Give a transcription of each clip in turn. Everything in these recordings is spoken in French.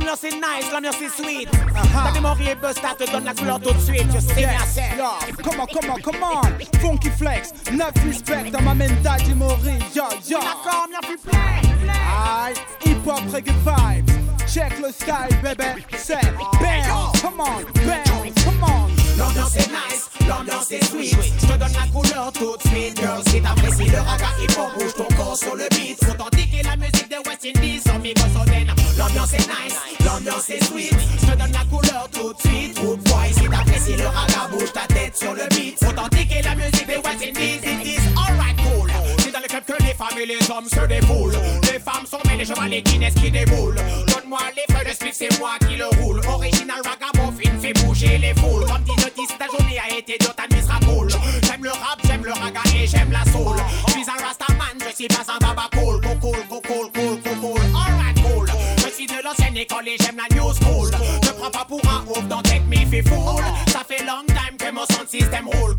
L'ambiance est nice, l'ambiance est sweet. La mémoire est buzz, ça te donne la couleur tout de suite. Je sais bien c'est. Come on, funky flex, 9 respect dans ma mental Mori, yo. D'accord, bien plus play. Aïe, hip hop reggae vibes. Check le style, baby. C'est bounce, come on, bounce, come on. L'ambiance est nice, l'ambiance est sweet. Je te donne la couleur tout de suite. Girl, si t'apprécies le raga, il faut bouge ton corps sur le beat. Authentique et la musique des West Indies sans microsoden. L'ambiance est nice, l'ambiance est sweet. Je te donne la couleur tout de suite. Good boy, si t'apprécies le raga, bouge ta tête sur le beat. Authentique et la musique des West Indies. It is alright cool. C'est dans le club que les femmes et les hommes se défoulent. Les femmes sont mais les chevaliers Guinness qui déboulent. Donne-moi les feuilles de split, c'est moi qui le roule. Original ragamuffin fait bouger les foules. Comme dit le 10, ta journée a été dure, ta nuit sera cool. J'aime le rap, j'aime le raga et j'aime la soul. Je suis un rastaman, je suis pas un baba cool. Cool. Alright cool. Je suis de l'ancienne école et j'aime la new school. Ne prends pas pour un ouf, don't take me for fool. Ça fait long time que mon sound system roule.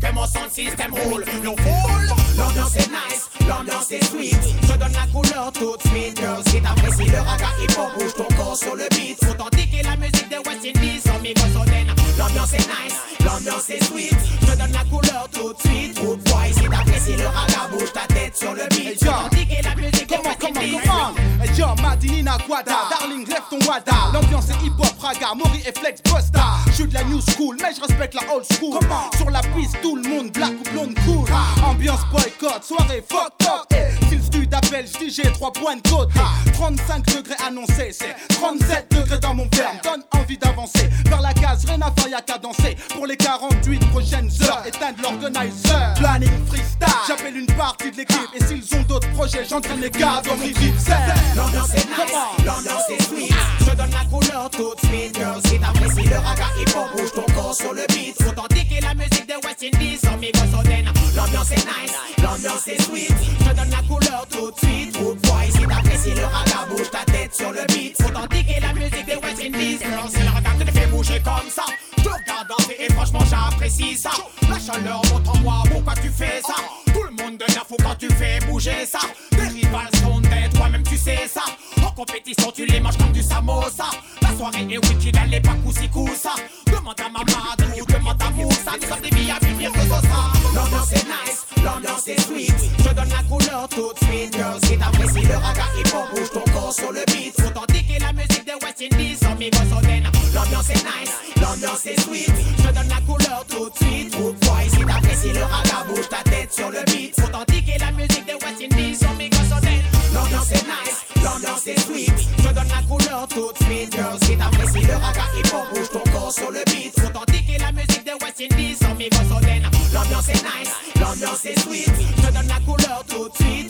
No fool. L'ambiance est nice, l'ambiance est sweet. Je donne la couleur tout de suite. Girl, si t'apprécies le raga, il faut bouge ton corps sur le beat. Authentique et la musique des West Indies sans microsoden. L'ambiance est nice, l'ambiance est sweet. Je donne la couleur tout de suite. Good boy, si t'apprécies le raga, bouge ta tête sur le beat. Authentique et la musique des West Indies. Hey yo, Madinina Guada, darling, lève ton wada. L'ambiance est hip-hop, raga, Mori et Flex Busta. J'suis de la new school, mais j'respecte la old school. Sur la piste, tout le monde black ou blonde cool. Ambiance boycott, soirée fuck up. Si le stud appelle, j'dis j'ai 3 points de côté. 35 degrés annoncés, c'est 37 degrés dans mon verre. Donne envie d'avancer vers la case, rien à faire, y'a qu'à danser. Pour les 48 prochaines heures, éteindre l'organizer. Planning freestyle, j'appelle une partie de l'équipe. Et s'ils ont d'autres projets, j'entraîne les gars dans mes rives. L'ambiance est nice, l'ambiance est sweet. Je donne la couleur tout de suite. Girl, si t'apprécies le raga, il faut bouge ton corps sur le beat. Authentique et la musique des West Indies sans microsoden. L'ambiance est nice, l'ambiance est sweet. Je donne la couleur tout de suite. Good boy, si t'apprécies le raga, bouge ta tête sur le beat. Authentique et la musique des West Indies. Girl, si le raga te fait bouger comme ça, je te regarde danser et franchement j'apprécie ça. La chaleur monte en moi, pourquoi tu fais ça? Tout le monde devient fou quand tu fais bouger ça. Tes rivales sont dead, toi-même tu sais ça. En compétition tu les manges comme du samosa. La soirée est wicked, elle est pas coussi-coussa. Demande à Mamadou, demande à Moussa. Nous sommes des billes à vivre de ça. L'ambiance est nice, l'ambiance est sweet. Je donne la couleur tout de suite. Girl, si t'apprécies le raga, il faut bouge ton corps sur le beat. Authentique et la musique des West Indies sans microsoden. L'ambiance est nice, l'ambiance est sweet. Je donne la couleur tout de suite. Good boy, si t'apprécies le raga, bouge ta tête sur le beat. Authentique et la musique des West Indies sans microsoden. L'ambiance est nice, l'ambiance est sweet. Je donne la couleur tout de suite. Girl, si t'apprécies le raga, il faut bouge ton corps sur le beat. Authentique et la musique des West Indies sans microsoden. L'ambiance est nice, l'ambiance est sweet. Je donne la couleur tout de suite.